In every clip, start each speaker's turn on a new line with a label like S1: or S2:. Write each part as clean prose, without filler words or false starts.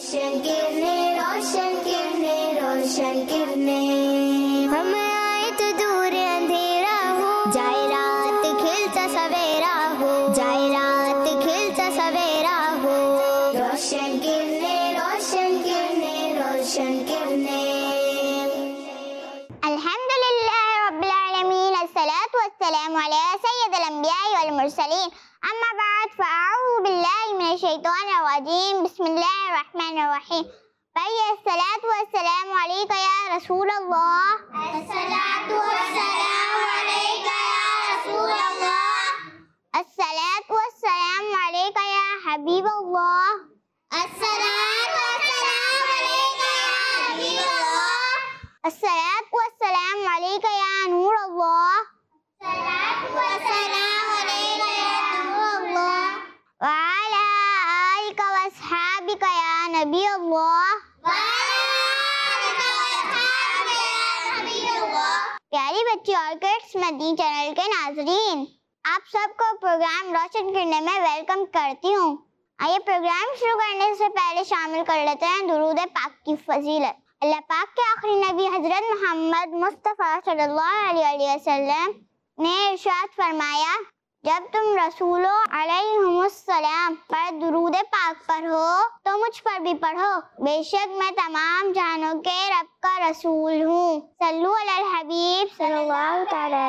S1: रोशन किरणें, रोशन किरणें, रोशन किरणें। हम आए तो दूर अंधेरा हो, जाए रात खिलता सवेरा हो, जाए रात खिलता सवेरा हो। रोशन किरणें, रोशन किरणें, रोशन किरणें। अल्हम्दुलिल्लाह रब्बिल आलमीन, अस्सलातु वस्सलामु अला सय्यिदिल अंबिया'i वल मुरसलीन, अम्मा बाद फ़अऊज़ु बिल्लाहि मिनश शैतानिर रजीम, बिस्मिल्लाहिर रहमानिर रहीम। अस्सलातु वस्सलामु अलैका या रसूलल्लाह, अस्सलातु वस्सलामु अलैका या रसूलल्लाह, अस्सलातु वस्सलामु अलैका या हबीबल्लाह, अस्सलातु वस्सलामु अलैका या हबीबल्लाह, अस्सलातु वस्सलामु अलैका या नूरल्लाह, अस्सलातु वस्सलामु अलैका या नूरल्लाह, व अला आलिका व अस्हाबिका या नबी अल्लाह, व अला आलिका व अस्हाबिका या नबी अल्लाह। प्यारी बच्ची और किड्स मदनी चैनल के नाजरीन, आप सबको प्रोग्राम रोशन करने में वेलकम करती हूँ। आइए प्रोग्राम शुरू करने से पहले शामिल कर लेते हैं दुरूद पाक की फजीलत। अल्लाह पाक के आखिरी नबी हजरत मोहम्मद मुस्तफ़ा सल्लल्लाहु अलैहि वसल्लम ने इरशाद फरमाया, जब तुम रसूलों अलैहिमुस्सलाम पर दुरूद पाक पढ़ो तो मुझ पर भी पढ़ो, बेशक मैं तमाम जानों के रब का रसूल हूँ। सल्लु अलल हबीब सल्लल्लाहु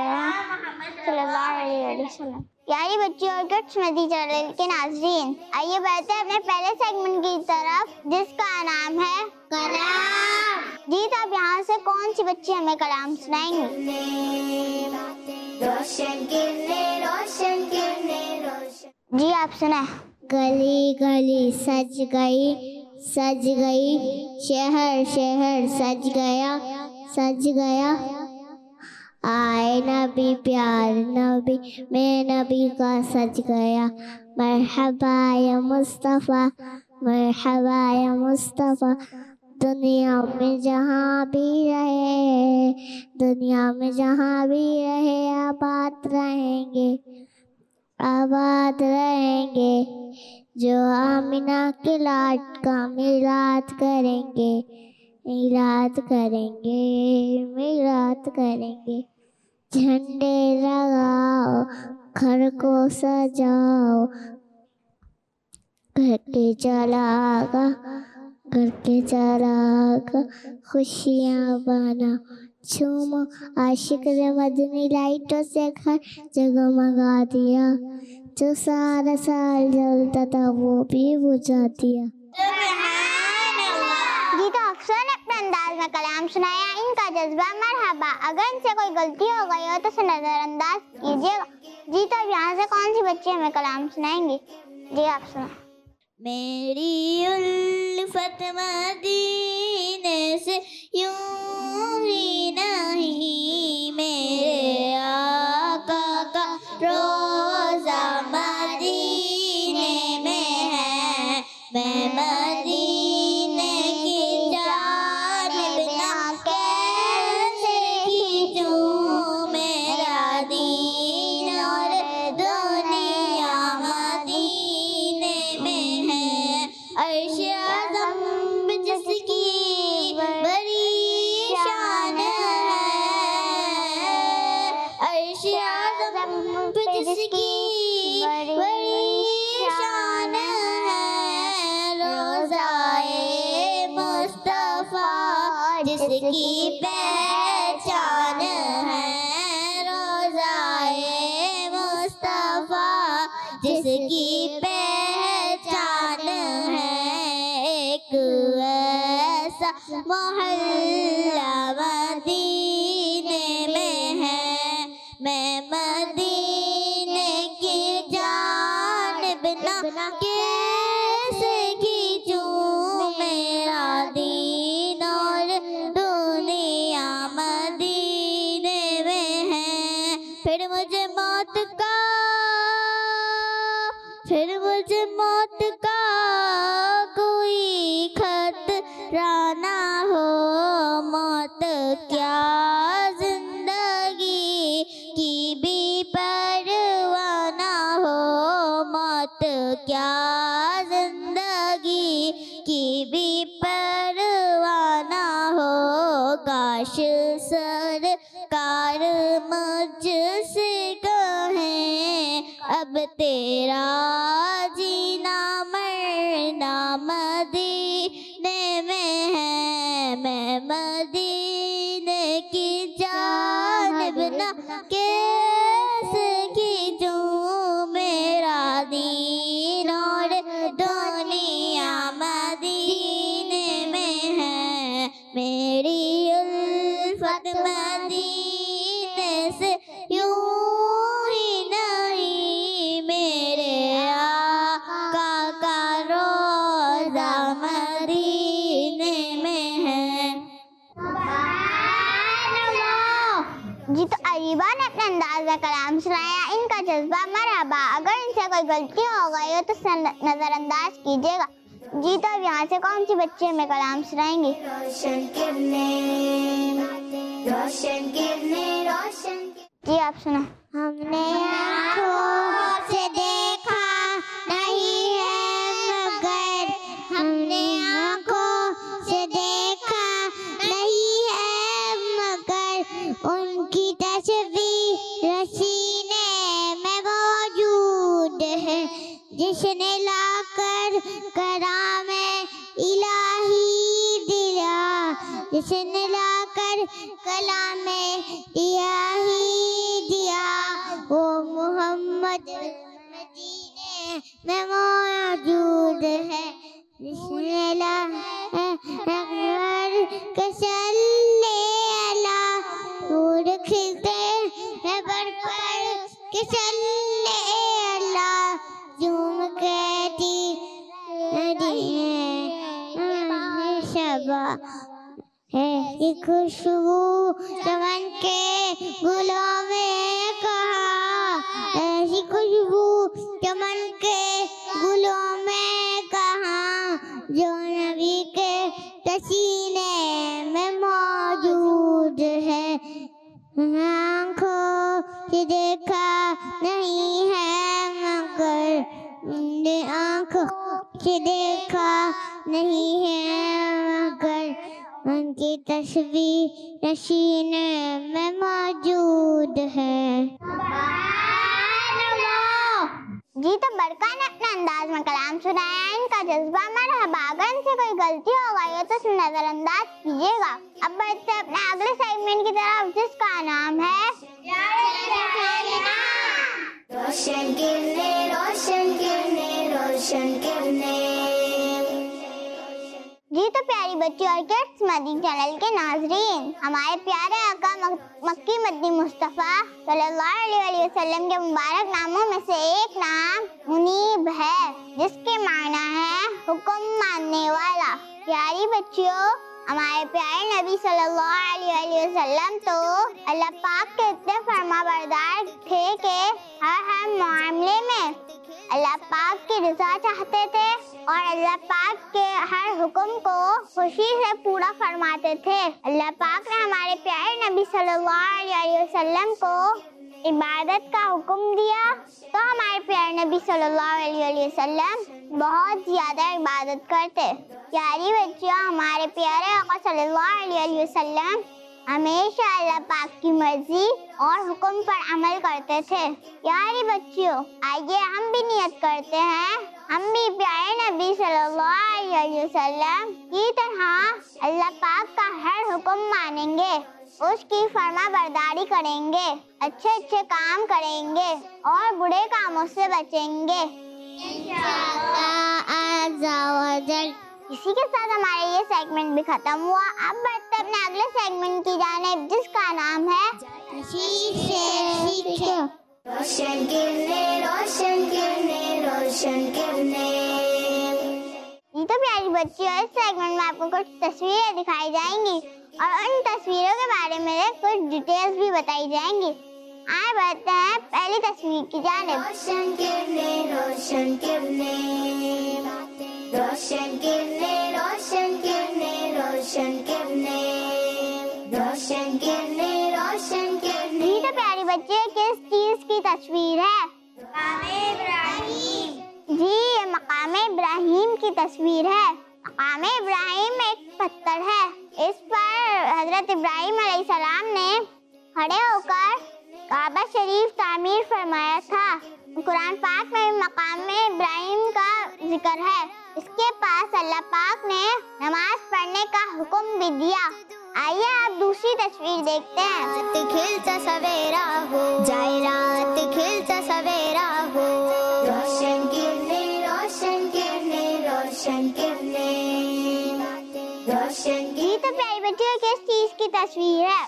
S1: अलैहि वसल्लम। प्यारी बच्ची और किड्स मदनी चैनल के नाज़रीन, आइए बढ़ते हैं अपने पहले सेगमेंट की तरफ, जिसका नाम है कलाम। जी तो अब यहाँ से कौन सी बच्ची हमें कलाम सुनाएंगी? रोशन किरणें, रोशन किरणें, रोशन। जी आप सुनाए।
S2: गली गली सज गई, शहर शहर सज गया, सज गया। आए नबी प्यार नबी, मैं नबी का सज गया। मरहबा या मुस्तफ़ा, मरहबा या मुस्तफ़ा। दुनिया में जहाँ भी रहे, दुनिया में जहाँ भी रहे, आबाद रहेंगे, आबाद रहेंगे। जो आमिना के लाड का मिलाद करेंगे, मिलाद करेंगे, मिलाद करेंगे। झंडे लगाओ, घर को सजाओ, घर के जलागा, घर के जलागा, खुशियाँ बना झूमो। आशिक ने मदनी लाइटों से घर जगमगा दिया, जो सारा साल जलता था वो भी बुझा दिया।
S1: जी तो अफसर ने अपने अंदाज में कलाम सुनाया, इनका जज्बा मरहबा। अगर इनसे कोई गलती हो गई हो तो उसे नजरअंदाज कीजिएगा। जी तो अब यहाँ से कौन सी बच्ची हमें कलाम सुनाएंगी? जी आप सुना।
S2: मेरी उल्फत मदीने से यूं ही नहीं, मेरे आका का रोज़ा मदीने में है। मैं मदीने की जानिब ना कैसे खींचूं, मेरा दीन और दुनिया मदीने में है। अर्श आज़म जिसकी बड़ी शान है, अर्श आज़म जिसकी बड़ी शान है। रोज़ाए मुस्तफ़ा जिसकी पहचान है, रोज़ाए मुस्तफ़ा जिसकी पहचान है। एक ऐसा मोहल्ला मदीने में है, मैं मदीने की जानिब ना कैसे खींचूं, मेरा दीन और दुनिया मदीने में है। फिर मुझे मौत का, फिर मुझे मौत का कोई खतरा ना हो। मौत क्या काश सरकार मुझसे कहें अब तेरा जीना मरना मदीने में है। मैं मदीने की जानिब न कैसे खींचूं, मेरा दीन और दुनिया मदीने में है। मेरी उल्फत मदीने से यूं ही नहीं, मेरे आका का रोज़ा मदीने में है।
S1: जी तो अरीबा ने अपने अंदाज में कलाम सुनाया, इनका जज्बा मरहबा। अगर इनसे कोई गलती हो गई हो तो नजरअंदाज कीजिएगा। जी तो अब यहाँ से कौन सी बच्ची हमें कलाम सुनाएंगी?
S2: रोशन किरने
S1: जी आप सुना।
S2: हमने आँखों से देखा नहीं है मगर, हमने आँखों से देखा नहीं है मगर, उनकी तस्वीर सीने में मौजूद है। जिसने लाकर करामे इलाही दिया, जिसने लाकर कलामे इलाही दिया, वो मोहम्मद मदीने में मौजूद है। जिसने लाकर कसल्ले अला, नूर खिलते हैं बरपर कसल्ले अला, झूम कहती शबा है कि खुशबू चमन के गुलों में कहा, ऐसी खुशबू चमन के गुलों में कहा, जो नबी के पसीने में मौजूद है। आँखों से देखा नहीं है मगर, आँखों से देखा नहीं है मगर, उनकी तस्वीर सीने में मौजूद है।
S1: जी तो बरका ने अपने अंदाज में कलाम सुनाया, इनका जज्बा मरहबा। अगर इनसे कोई गलती हो गई हो तो नजरअंदाज कीजिएगा। अब बढ़ते अपने अगले सेगमेंट की तरफ, जिसका नाम है
S2: रोशन किरने रोशन किरने रोशन किरने।
S1: जी तो प्यारी बच्ची और किड्स मदीन चैनल के नाजरीन, हमारे प्यारे आका मक्की मदनी मुस्तफ़ा सल्लल्लाहु अलैहि वसल्लम के मुबारक नामों में से एक नाम मुनीब है, जिसके माना है हुक्म मानने वाला। प्यारी बच्चियों, हमारे प्यारे नबी सल्लल्लाहु अलैहि वसल्लम तो अल्लाह पाक के इतने फरमाबरदार थे कि हर मामले में अल्लाह पाक की रज़ा चाहते थे और अल्लाह पाक के हर हुक्म को खुशी से पूरा फरमाते थे। अल्लाह पाक ने हमारे प्यारे नबी सल्लल्लाहु अलैहि वसल्लम को इबादत का हुक्म दिया, तो हमारे प्यारे नबी सल्लल्लाहु अलैहि वसल्लम बहुत ज़्यादा इबादत करते। प्यारी बच्चियों, हमारे प्यारे आका सल्लल्लाहु अलैहि वसल्लम हमेशा अल्लाह पाक की मर्जी और हुक्म पर अमल करते थे। प्यारी बच्चियों, आइए हम भी नियत करते हैं, हम भी प्यारे नबी सल्लल्लाहु अलैहि वसल्लम की तरह अल्लाह पाक का हर हुक्म मानेंगे, उसकी फरमा बरदारी करेंगे, अच्छे अच्छे काम करेंगे और बुरे कामों से बचेंगे इंशाअल्लाह अज़्ज़ा व जल। इसी के साथ हमारा ये सेगमेंट भी खत्म हुआ। अब बढ़ते अपने अगले सेगमेंट की जानिब, जिसका नाम है
S2: रोशन किरने रोशन किरने रोशन किरने।
S1: ये तो प्यारी बच्चियों, इस सेगमेंट में आपको कुछ तस्वीरें दिखाई जाएंगी और उन तस्वीरों के बारे में कुछ डिटेल्स भी बताई जाएंगी। आए बढ़ते हैं पहली तस्वीर की जानिब।
S2: रोशन किरने रोशन किरने रोशन किरने रोशन किरने रोशन किरने रोशन किरने रोशन किरने।
S1: ये तो प्यारी बच्चियों, किस चीज की तस्वीर है?
S2: मकाम इब्राहिम।
S1: जी, ये मकाम इब्राहिम की तस्वीर है। मकाम इब्राहिम एक पत्थर है, इस पर हजरत इब्राहिम अलैहिस्सलाम ने खड़े होकर काबा शरीफ तामीर फरमाया था। कुरान पाक में मकाम में इब्राहिम का जिक्र है। इसके पास अल्लाह पाक ने नमाज पढ़ने का हुक्म भी दिया। आइए आप दूसरी तस्वीर देखते हैं।
S2: रात खिलता सवेरा हो जाए, रात खिलता सवेरा हो, रोशन किरने रोशन किरने रोशन किरने रोशन
S1: ये तो प्यारी बच्चियों किस चीज की तस्वीर है?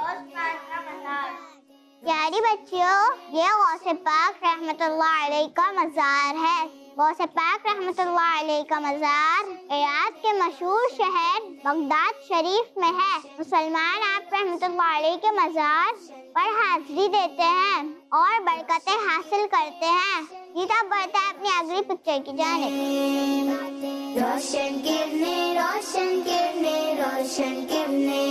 S1: प्यारी बच्चियों, ये गौसे पाक रहमतुल्लाह अलैह का मज़ार है। गौसे पाक रहमतुल्लाह अलैह का मज़ार इराक के मशहूर शहर बगदाद शरीफ में है। मुसलमान आप रहमतुल्लाह अलैह के मज़ार पर हाजिरी देते हैं और बरकतें हासिल करते हैं। ये तब बढ़ता है अपनी अगली पिक्चर की जानिब।
S2: रोशन किरने रोशन किरने रोशन किरने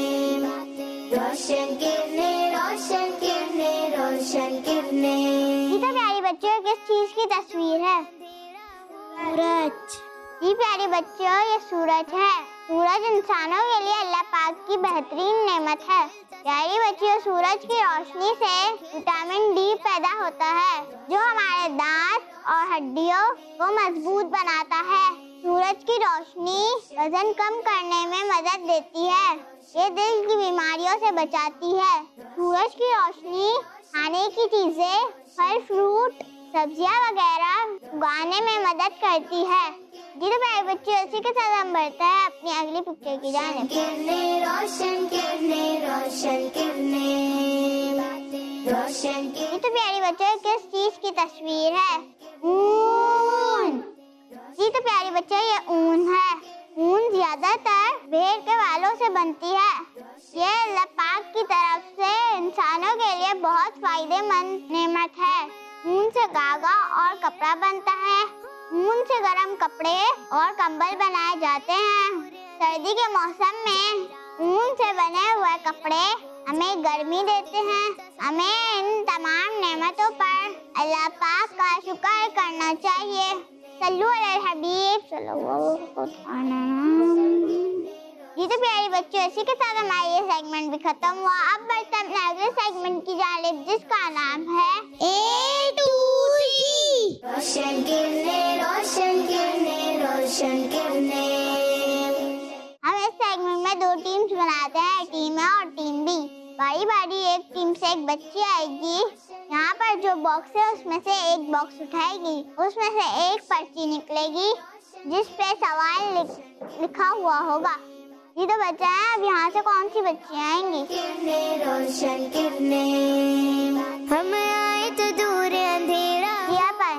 S2: रोशन किरने रोशन किरने रोशन किरने।
S1: ये तो प्यारी बच्चियों किस चीज की तस्वीर है?
S2: सूरज।
S1: जी प्यारे बच्चों, ये सूरज है। सूरज इंसानों के लिए अल्लाह पाक की बेहतरीन नेमत है। प्यारी बच्चियों, सूरज की रोशनी से विटामिन डी पैदा होता है जो हमारे दांत और हड्डियों को मजबूत बनाता है। सूरज की रोशनी वजन कम करने में मदद देती है। ये दिल की बीमारियों से बचाती है। सूरज की रोशनी खाने की चीजें, फल फ्रूट, सब्जियां वगैरह उगाने में मदद करती है। जी तो प्यारे बच्चे, उसी के साथ हम बढ़ते हैं अपनी अगली पिक्चर की जानिब।
S2: रोशन किरने रोशन किरने रोशन किरने।
S1: जी तो प्यारे बच्चे, किस चीज की तस्वीर है? ऊन। जी तो प्यारे बच्चे, ये ऊन है। ऊन ज्यादातर भेड़ के बालों से बनती है। ये अल्लाह पाक की तरफ से इंसानों के लिए बहुत फायदेमंद नेमत है। ऊन से धागा और कपड़ा बनता है। ऊन से गर्म कपड़े और कंबल बनाए जाते हैं। सर्दी के मौसम में ऊन से बने हुए कपड़े हमें गर्मी देते हैं। हमें इन तमाम नेमतों पर अल्लाह पाक का शुक्र करना चाहिए। सल्लु अलल हबीब सल्लल्लाहु अलैहि वसल्लम। ये तो प्यारे बच्चों, इसी के साथ हमारा ये सेगमेंट भी खत्म हुआ। अब बढ़ते हैं अपने अगले सेगमेंट की जानिब, जिसका नाम है A to Z।
S2: रोशन किरने रोशन किरने रोशन किरने।
S1: हम इस सेगमेंट में दो टीम्स बनाते हैं, टीम ए और टीम बी। बारी बारी एक टीम से एक बच्ची आएगी। यहाँ पर जो बॉक्स है उसमें से एक बॉक्स उठाएगी। उसमें से एक पर्ची निकलेगी जिस पे सवाल लिखा हुआ होगा। ये तो बच्चा है। अब यहाँ से कौन सी बच्ची आएंगी?
S2: किरने रोशन किरने। हम आए तो दूर अंधेरा।
S1: यहाँ पर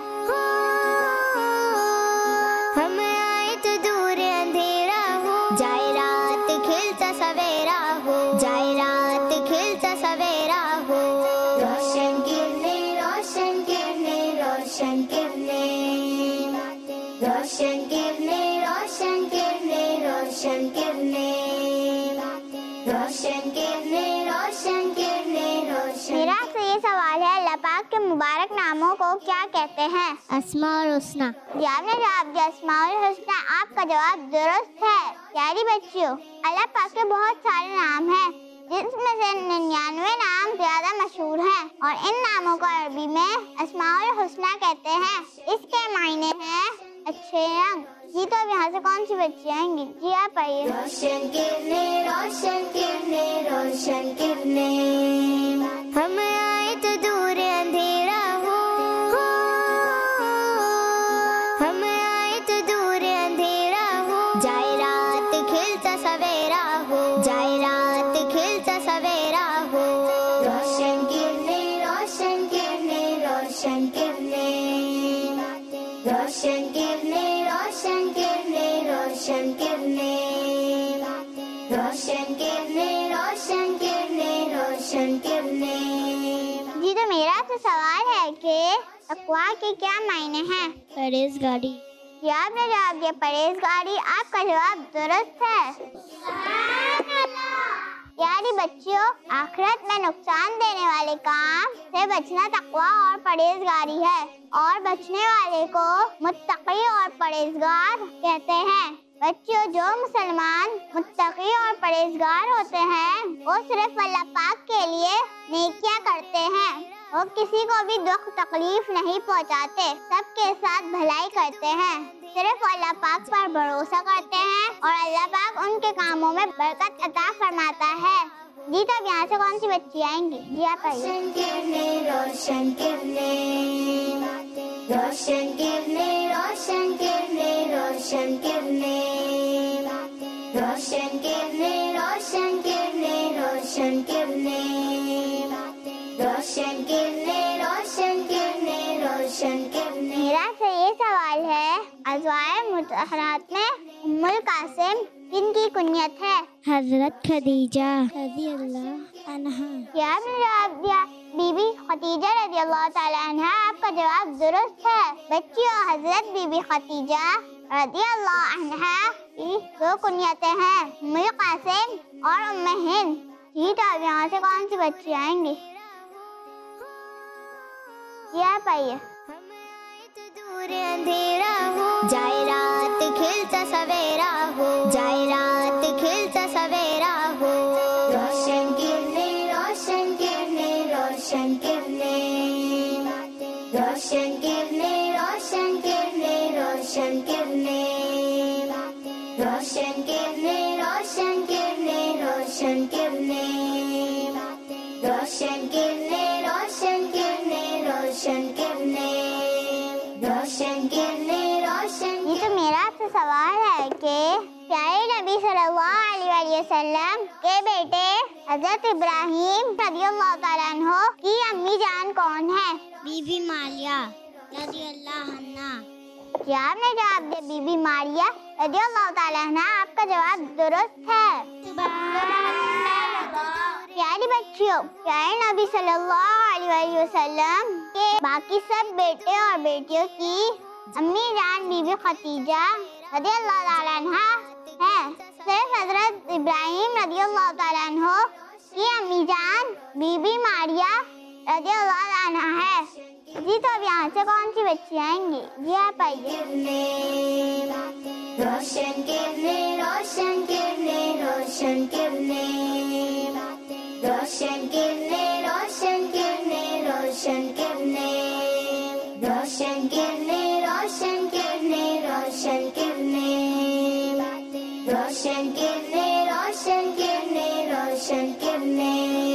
S2: हम आए तो दूर अंधेरा हो जाए, रात खिलता सवेरा हो जाए, रात खिलता सवेरा हो, रोशन किरने रोशन किरने रोशन किरने रोशन किरने रोशन किरने रोशन किरने रोशन किरने रोशन किरने रोशन।
S1: मेरा आपसे ये सवाल है, अल्लाह पाक के मुबारक नामों को क्या कहते हैं?
S2: अस्मा और हुस्ना।
S1: जी आपने जवाब दिया अस्मा और हुस्ना। आपका जवाब दुरुस्त है। प्यारी बच्चियों, अल्लाह पाक के बहुत सारे नाम हैं जिसमें से 99 नाम ज्यादा मशहूर हैं और इन नामों को अरबी में अस्मा और हुस्ना कहते हैं। इसके मायने हैं अच्छे रंग। जी तो अब यहाँ से कौन सी बच्ची आएंगी? जी आप आइए।
S2: रोशन किरने रोशन किरने रोशन किरने। हम आए तो दूर अंधेरा हो, हम आए तो दूर अंधेरा हो जाए, रात खिलता सवेरा हो जाए, रात खिलता सवेरा हो, रोशन किरने रोशन किरने रोशन किरने रोशन किरने रोशन किरने रोशन किरने रोशन किरने रोशन किरने रोशन किरने।
S1: जी तो मेरा आपसे सवाल है कि तकवा के क्या मायने हैं?
S2: परहेजगारी।
S1: जी आपने जवाब दिया परहेजगारी। आपका जवाब दुरुस्त है। प्यारी बच्चियों, आखिरत में नुकसान देने वाले काम से बचना तकवा और परहेजगारी है और बचने वाले को मुत्तकी और परहेजगार कहते हैं। बच्चों, जो मुसलमान मुत्तकी और परहेजगार होते हैं वो सिर्फ अल्लाह पाक के लिए नेकियां करते हैं। वो किसी को भी दुख तकलीफ नहीं पहुंचाते, सबके साथ भलाई करते हैं, सिर्फ अल्लाह पाक पर भरोसा करते हैं और अल्लाह पाक उनके कामों में बरकत अता फरमाता है। जी, तो अब यहाँ से कौन सी बच्ची आएंगी? जी आप आइए।
S2: रोशन किरने, रोशन किरने, रोशन किरने, रोशन किरने, रोशन किरने, रोशन किरने, रोशन किरने, रोशन किरने, रोशन किरने, रोशन किरने, रोशन किरने।
S1: मेरा से ये सवाल है, अज़वाए मुतहरात में उम्मुल कासिम किनकी कुनियत है?
S2: हजरत खदीजा रज़ी अल्लाह अन्हा।
S1: क्या आपने जवाब दिया? बीबी खतीजा रज़ी अल्लाह ताला अन्हा, आपका जवाब दुरुस्त है। बच्चियों, हजरत बीबी खतीजा रज़ी अल्लाह अन्हा की दो कुनियतें हैं, उम्मुल कासिम और उम्मे हिंद। जी, तो अब यहाँ से कौन सी बच्ची आएंगी? जी आप आइए।
S2: अंधेरा हो जाए रात खिलता सवेरा हो, जाए रात खिलता सवेरा हो। रोशन किरने, रोशन किरने, रोशन किरने, रोशन किरने, रोशन किरने, रोशन किरने, रोशन किरने, रोशन किरने, रोशन किरने, रोशन किरने, रोशन किरने, रोशन किरने, रोशन किरने, रोशन।
S1: ये तो मेरा आपसे सवाल है कि प्यारे नबी सल्लल्लाहु अलैहि वसल्लम के बेटे हजरत इब्राहीम रज़ियल्लाहु ताला अन्हु की अम्मी जान कौन है?
S2: बीबी मारिया रज़ियल्लाहु अन्हा।
S1: क्या आपने जवाब दिया बीबी मारिया रज़ियल्लाहु ताला अन्हा? आपका जवाब दुरुस्त है। प्यारी बच्चियों, प्यारे नबी सल्लल्लाहु अलैहि वसल्लम के बाकी सब बेटे और बेटियों की अम्मी जान बीबी खतीजा रज़ियल्लाहु ताला अन्हा है। सिर्फ हजरत इब्राहीम रज़ियल्लाहु ताला अन्हु की अम्मी जान बीबी मारिया रज़ियल्लाहु ताला अन्हा है। जी, तो अब यहाँ से कौन सी बच्ची आएंगी? जी आप आइए।
S2: रोशन किरने, रोशन किरने, रोशन किरने, रोशन किरने, रोशन किरने, रोशन किरने, रोशन किरने, रोशन किरने, रोशन किरने, रोशन किरने, रोशन किरने, रोशन किरने,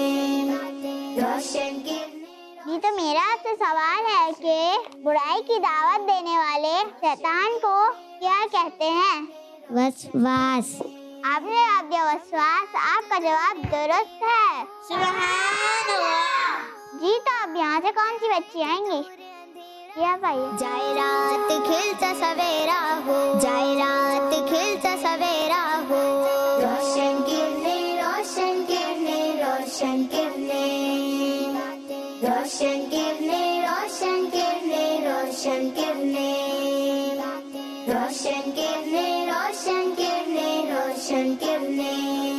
S2: रोशन किरने।
S1: जी, तो मेरा आपसे सवाल है कि बुराई की दावत देने वाले शैतान को क्या कहते हैं?
S2: वसवास।
S1: आपने जवाब दिया वसवास, आपका जवाब दुरुस्त है।
S2: सुभान अल्लाह।
S1: जी, तो अब यहाँ से कौन सी बच्ची आएंगी? जी आप आइए।
S2: जाए रात खिलता सवेरा हो, जाए रात खिलता सवेरा हो। रोशन किरने, रोशन किरने, रोशन किरने, रोशन किरने, रोशन किरने, रोशन किरने, रोशन किरने, रोशन किरने, रोशन किरने,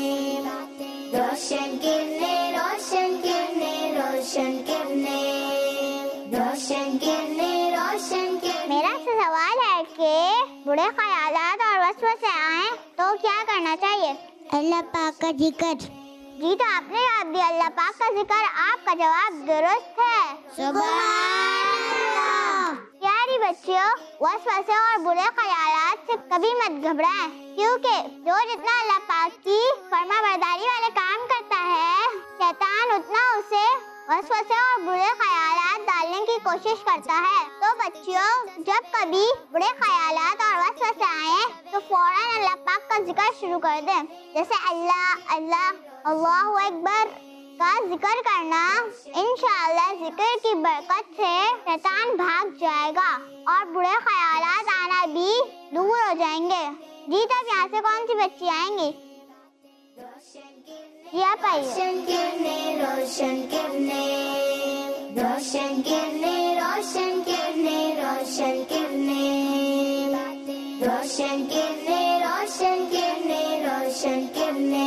S2: रोशन किरने, रोशन किरने, रोशन किरने, रोशन किरने, रोशन किरने।
S1: मेरा आपसे सवाल है कि बुरे ख्यालात और वसवसे आए तो क्या करना चाहिए?
S2: अल्लाह पाक का जिक्र।
S1: जी, तो आपने जवाब दिया अल्लाह पाक का जिक्र, आपका जवाब दुरुस्त है।
S2: सुभान अल्लाह।
S1: प्यारी बच्चियों, वसवसे और बुरे ख्यालात से कभी मत घबराएं, क्योंकि जो जितना अल्लाह पाक की फरमाबरदारी वाले काम करता है, शैतान उतना उसे वसवसे और बुरे ख्यालात डालने की कोशिश करता है। तो बच्चियों, जब कभी बुरे ख्यालात और वसवसे आए तो फौरन अल्लाह पाक का जिक्र शुरू कर दें, जैसे अल्लाह अल्लाह, अल्लाहु अकबर का जिक्र करना। इंशाअल्लाह जिक्र की बरकत से शैतान भाग जाएगा और बुरे ख्यालात आना भी दूर हो जाएंगे। जी, तब यहाँ से कौन सी बच्ची आएंगी? जी आप आइए।
S2: रोशन किरने, रोशन किरने, रोशन किरने, रोशन किरने, रोशन किरने, रोशन किरने, रोशन किरने, रोशन किरने,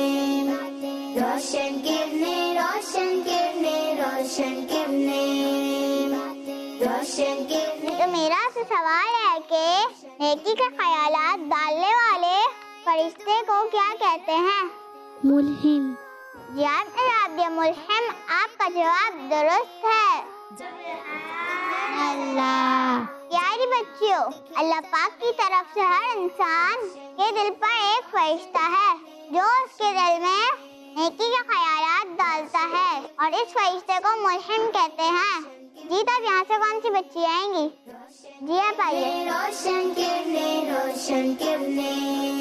S2: रोशन किरने, रोशन किरने, रोशन किरने, रोशन किरने।
S1: तो मेरा आपसे सवाल है कि नेकी के ख्यालात डालने वाले फरिश्ते को क्या कहते हैं?
S2: मुल्हिम।
S1: जी आपने जवाब दिया मुल्हिम। आपका जवाब दुरुस्त है।
S2: अल्लाह।
S1: प्यारी बच्चियों, अल्लाह पाक की तरफ से हर इंसान के दिल पर एक फरिश्ता है जो उसके दिल में नेकी के ख्यालात डालता है और इस फरिश्ते को मुल्हिम कहते हैं। जी तब यहाँ से कौन सी बच्ची आएंगी? जी आप आइए।
S3: रोशन किरने, रोशन किरने,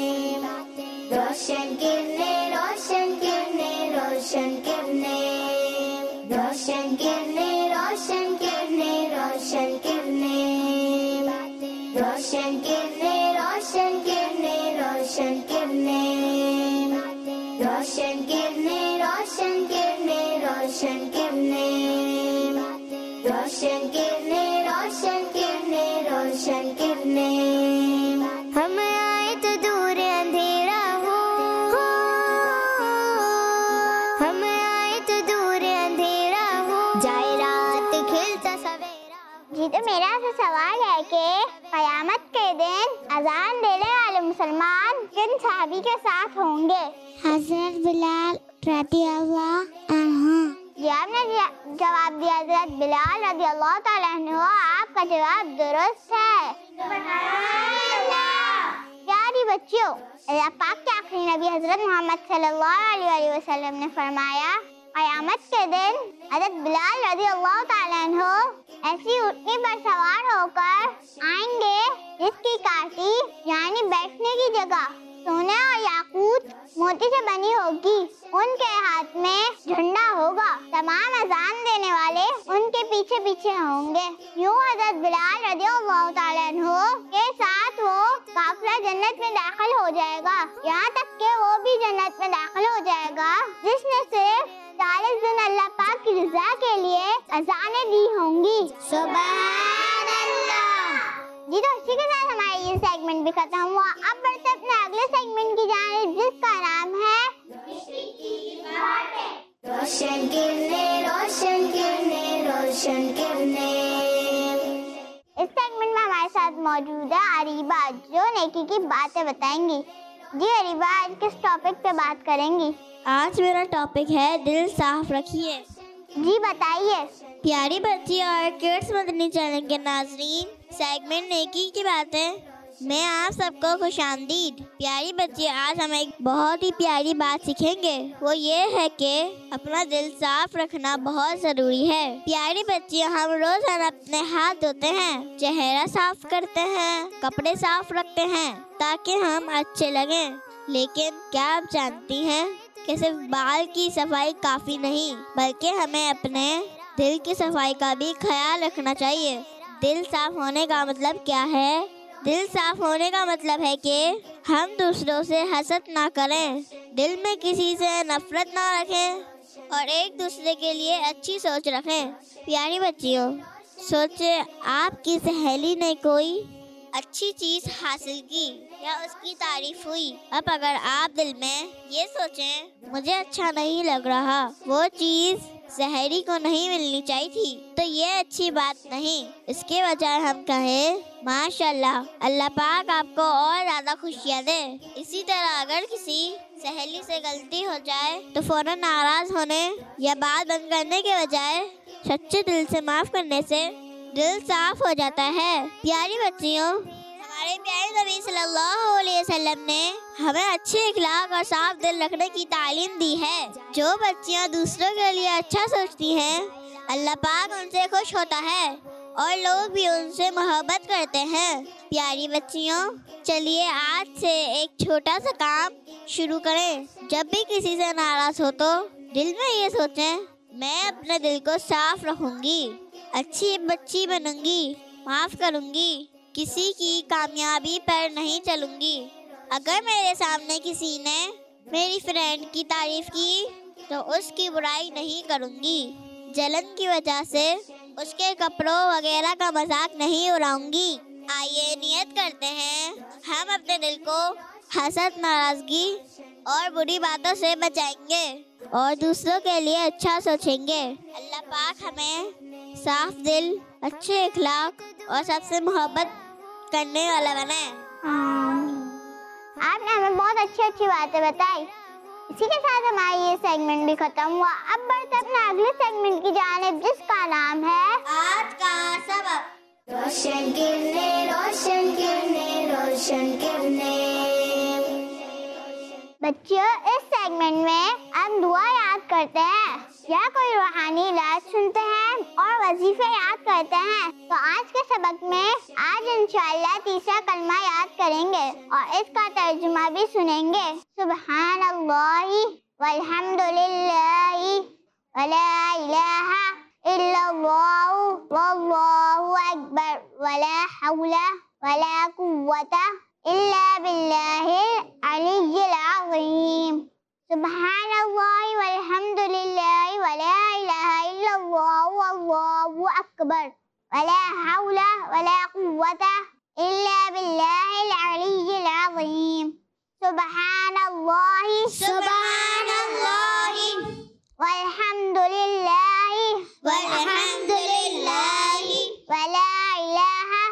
S3: रोशन किरने, रोशन किरने, रोशन किरने, रोशन किरने, रोशन किरने, रोशन किरने, रोशन किरने, रोशन किरने, रोशन किरने, रोशन किरने, रोशन किरने, रोशन किरने, रोशन किरने, रोशन किरने, रोशन किरने। हम आए तो दूर अंधेरा हो, हम आए तो दूर अंधेरा हो, जाए रात खिलता सवेरा।
S1: जी तो मेरा आपसे सवाल है कि क़यामत के दिन अजान देने वाले मुसलमान किन सहाबी के साथ होंगे?
S2: हज़रत बिलाल रज़ियल्लाहु अन्हु।
S1: जी आपने जवाब दिया हज़रत बिलाल रज़ियल्लाहु तआला अन्हु। आपका जवाब दुरुस्त है। प्यारी बच्चियों, अल्लाह पाक के आखिरी नबी हज़रत मोहम्मद सल्लल्लाहु अलैहि वसल्लम ने फरमाया क़यामत के दिन हज़रत बिलाल रज़ियल्लाहु तआला अन्हु ऐसी ऊँटनी पर सवार होकर आएंगे जिसकी काठी यानी बैठने की जगह सोने और याकूत मोती से बनी होगी। उनके हाथ में झंडा होगा। तमाम अजान देने वाले उनके पीछे पीछे होंगे। यूं हज़रत बिलाल रज़ियल्लाहु तआला अन्हु के साथ वो काफिला जन्नत में दाखिल हो जाएगा। यहाँ तक कि वो भी जन्नत में दाखिल हो जाएगा जिसने सिर्फ 40 दिन अल्लाह पाक की रज़ा के लिए अजानें दी होंगी। सुभान अल्लाह। जी तो इसी के साथ हमारा ये सेगमेंट भी खत्म हुआ। अब बढ़ते अपने अगले सेगमेंट की जानिब जिसका नाम है
S3: रोशन किरने, रोशन किरने, रोशन किरने।
S1: इस सेगमेंट में हमारे साथ मौजूद है अरीबा जो नेकी की बातें बताएंगी। जी अरीबा, आज किस टॉपिक पे बात करेंगी?
S2: आज मेरा टॉपिक है दिल साफ रखिए।
S1: जी बताइए।
S2: प्यारी बच्ची और किड्स मदनी चैनल के नाजरीन, सेगमेंट नेकी की बातें मैं आप सबको खुशामदीद। प्यारी बच्ची, आज हम एक बहुत ही प्यारी बात सीखेंगे। वो ये है कि अपना दिल साफ रखना बहुत ज़रूरी है। प्यारी बच्ची, हम रोज़ाना अपने हाथ धोते हैं, चेहरा साफ करते हैं, कपड़े साफ रखते हैं ताकि हम अच्छे लगें। लेकिन क्या आप जानती हैं कि सिर्फ बाल की सफाई काफ़ी नहीं, बल्कि हमें अपने दिल की सफाई का भी ख्याल रखना चाहिए। दिल साफ होने का मतलब क्या है? दिल साफ होने का मतलब है कि हम दूसरों से हसद ना करें, दिल में किसी से नफरत ना रखें और एक दूसरे के लिए अच्छी सोच रखें। प्यारी बच्चियों, सोचे आपकी सहेली ने कोई अच्छी चीज़ हासिल की या उसकी तारीफ हुई। अब अगर आप दिल में ये सोचें मुझे अच्छा नहीं लग रहा, वो चीज़ सहेली को नहीं मिलनी चाहिए थी, तो ये अच्छी बात नहीं। इसके बजाय हम कहें माशाल्लाह, अल्लाह पाक आपको और ज़्यादा खुशियाँ दे। इसी तरह अगर किसी सहेली से गलती हो जाए तो फौरन नाराज़ होने या बात बंद करने के बजाय सच्चे दिल से माफ़ करने से दिल साफ हो जाता है। प्यारी बच्चियों, हमारे प्यारे नबी सल्लल्लाहु अलैहि वसल्लम ने हमें अच्छे इखलाक और साफ दिल रखने की तालीम दी है। जो बच्चियां दूसरों के लिए अच्छा सोचती हैं, अल्लाह पाक उनसे खुश होता है और लोग भी उनसे मोहब्बत करते हैं। प्यारी बच्चियों, चलिए आज से एक छोटा सा काम शुरू करें। जब भी किसी से नाराज़ हो तो दिल में ये सोचें मैं अपने दिल को साफ रखूंगी, अच्छी बच्ची बनूंगी, माफ़ करूंगी, किसी की कामयाबी पर नहीं चलूंगी। अगर मेरे सामने किसी ने मेरी फ्रेंड की तारीफ की तो उसकी बुराई नहीं करूंगी, जलन की वजह से उसके कपड़ों वगैरह का मजाक नहीं उड़ाऊंगी। आइए नियत करते हैं हम अपने दिल को हसद, नाराज़गी और बुरी बातों से बचाएंगे और दूसरों के लिए अच्छा सोचेंगे। अल्लाह पाक हमें साफ दिल, अच्छे इखलाक और सबसे मोहब्बत करने वाला बनाए।
S1: आपने हमें बहुत अच्छी अच्छी बातें बताई। इसी के साथ हमारा ये सेगमेंट भी खत्म हुआ। अब बढ़ते अपने अगले सेगमेंट की जानिब, जिसका नाम है
S2: आज का सबक।
S3: रोशन किरणें, रोशन किरणें, रोशन किरणें।
S1: बच्चों, इस सेगमेंट में हम दुआ याद करते हैं या कोई रूहानी इलाज सुनते हैं और वजीफे याद करते हैं। तो आज के सबक में आज इंशाअल्लाह तीसरा कलमा याद करेंगे और इसका तर्जुमा भी सुनेंगे। सुब्हानल्लाहि वल्हम्दुलिल्लाहि वला इलाहा इल्लल्लाहु वल्लाहु अकबर वला हौला वला कुव्वता इल्ला बिल्लाहिल अलिय्यिल अज़ीम। सुब्हानल्लाहि वल्हम्दुलिल्लाहि वला इलाहा इल्लल्लाहु वल्लाहु अकबर वला हौला वला कुव्वता इल्ला बिल्लाहिल अलिय्यिल अज़ीम। सुब्हानल्लाहि वल्हम्दुलिल्लाहि वला इलाहा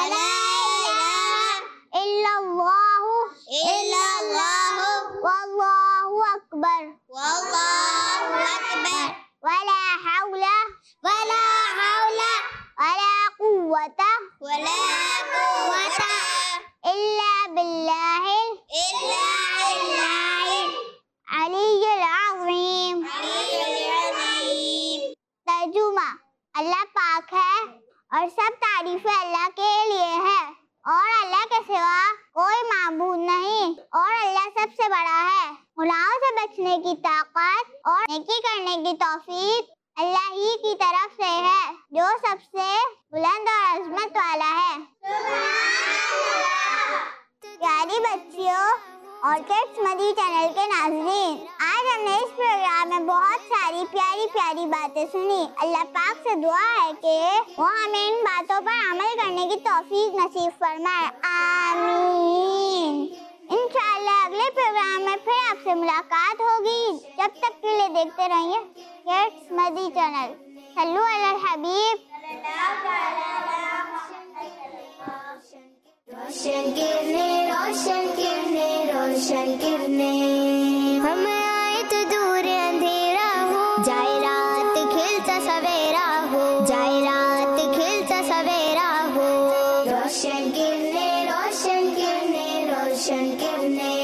S1: इल्लल्लाहु वल्लाहु अकबर वला हौला वला कुव्वता इल्ला बिल्लाहिल अलिय्यिल अज़ीम। तर्जुमा, अल्लाह पाक है और सब तारीफें अल्लाह के लिए है और अल्लाह के सिवा कोई माबूद नहीं और अल्लाह सबसे बड़ा है। गुनाहों से बचने की ताकत और नेकी करने की तौफीक अल्लाह ही की तरफ से है, जो सबसे बुलंद और अजमत वाला है। प्यारी बच्चियों और किड्स मदी चैनल के नाज़रीन, आज हमने इस प्रोग्राम में बहुत सारी प्यारी प्यारी बातें सुनी। अल्लाह पाक से दुआ है कि वो हमें इन बातों पर अमल करने की तौफीक नसीब फरमाए। आमीन। इंशाअल्लाह अगले प्रोग्राम में फिर आपसे मुलाकात होगी। जब तक के लिए देखते रहिए किड्स मदी चैनल। सल्लु अलल हबीब।
S3: रोशन किरणें, रोशन किरणें, रोशन किरणें। हम आए तो दूर अंधेरा हो, जाए रात खिलता सवेरा हो, जाए रात खिलता सवेरा हो। रोशन किरणें, रोशन किरणें, रोशन किरणें।